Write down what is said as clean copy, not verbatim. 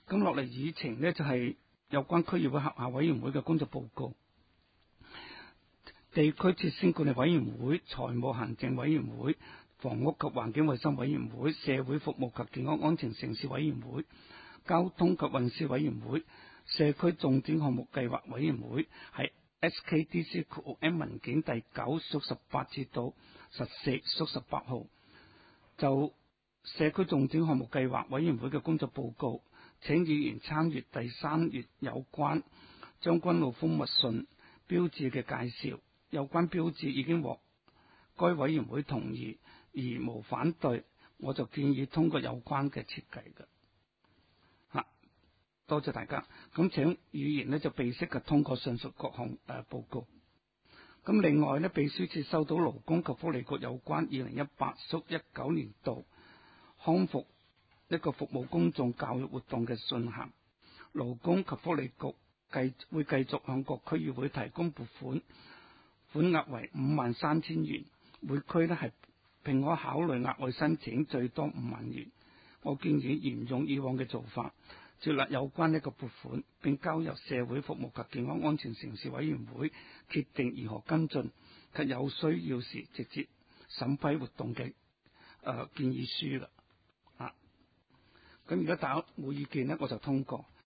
咁落嚟議程呢，就係有關區議會轄下委員會嘅工作報告。地區設施管理委員會、財務行政委員會、房屋及環境衛生委員會、社會服務及健康安全城市委員會、交通及運輸委員會、社區重點項目計劃委員會，係 SKDC-M 文件第9/18至到14/18號。就社區重點項目計劃委員會嘅工作報告，請議員參閱第3頁有關將軍澳蜂蜜遜標誌嘅介紹。有關標誌已經獲該委員會同意，而無反對，我就建議通過有關嘅設計嘅。多謝大家。咁請議員呢就備悉嘅通過上述各項報告。咁另外呢，秘書處收到勞工及福利局有關2018-19年度康復一個服務公眾教育活動嘅信函。勞工及福利局會繼續向各區議會提供撥款，款額為53,000元，每區呢係並可考慮額外申請最多5萬元。我建議沿用以往嘅做法，接納有關一個撥款，並交由社會服務及健康安全城市委員會決定如何跟進，及有需要時直接審批活動嘅建議書啦。咁而家大家冇意見呢，我就通過。